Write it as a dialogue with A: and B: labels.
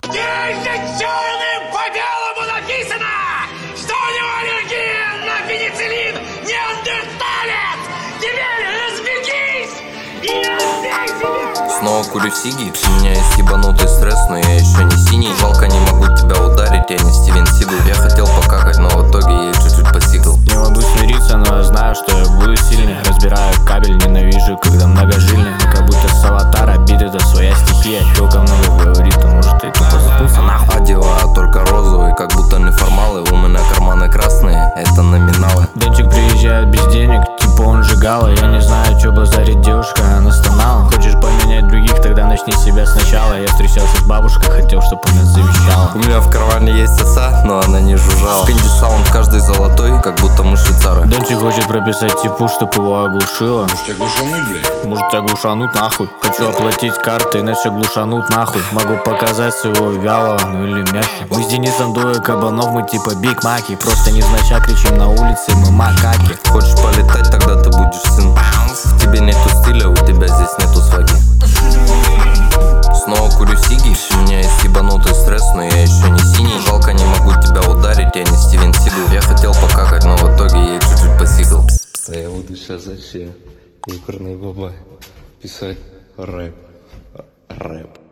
A: Здесь черным по белому написано, что у него аллергия на пенициллин, неандерталец! Теперь разбегись и отдай себе!
B: Снова курю сиги, у меня есть ебанутый стресс, но я еще не синий. Жалко, не могу тебя ударить, я не Стивен Сигал. Я хотел покакать, но в итоге я чуть-чуть посигал.
C: Не могу смириться, но я знаю, что я буду сильный. Разбираю кабель, ненавижу, когда многожильный. Как будто с аватара бит, это своя стихия. Телка много говорит, а может и тупо заткнулся нахуй.
B: Одеваю только розовый, как будто неформалы. У меня карманы красные, это номиналы.
C: Денчик приезжает без денег, типа он жигала. Я не знаю, что базарит девушка, она стонала. Хочешь поменять других, тогда начни с себя сначала. Я встречался с бабушкой, хотел, чтобы она завещала.
B: У меня в кармане есть оса, но она не жужжала. Пинди саунд каждый золотой, как будто мы швейцары.
C: Денчик хочет прописать типу, чтоб его оглушило.
D: Может тебя глушануть, блядь?
C: Может тебя глушануть нахуй. Хочу оплатить карты, иначе глушануть нахуй. Могу показать своего вялого, ну или мягкий. Мы с Денисом двое кабанов, мы типа Биг Маки. Просто невзначай кричим на улице, мы макаки.
B: Хочешь полетать, тогда ты будешь сын. В тебе нету стиля, у тебя здесь нету сваги. Снова курю сиги, у меня есть ебанутый стресс, но я еще не синий. Жалко, не могу тебя ударить, я не Стивен Сигал. Я хотел покакать, но в итоге я чуть-чуть посигал.
E: А я буду сейчас вообще юкарный бабай писать рэп.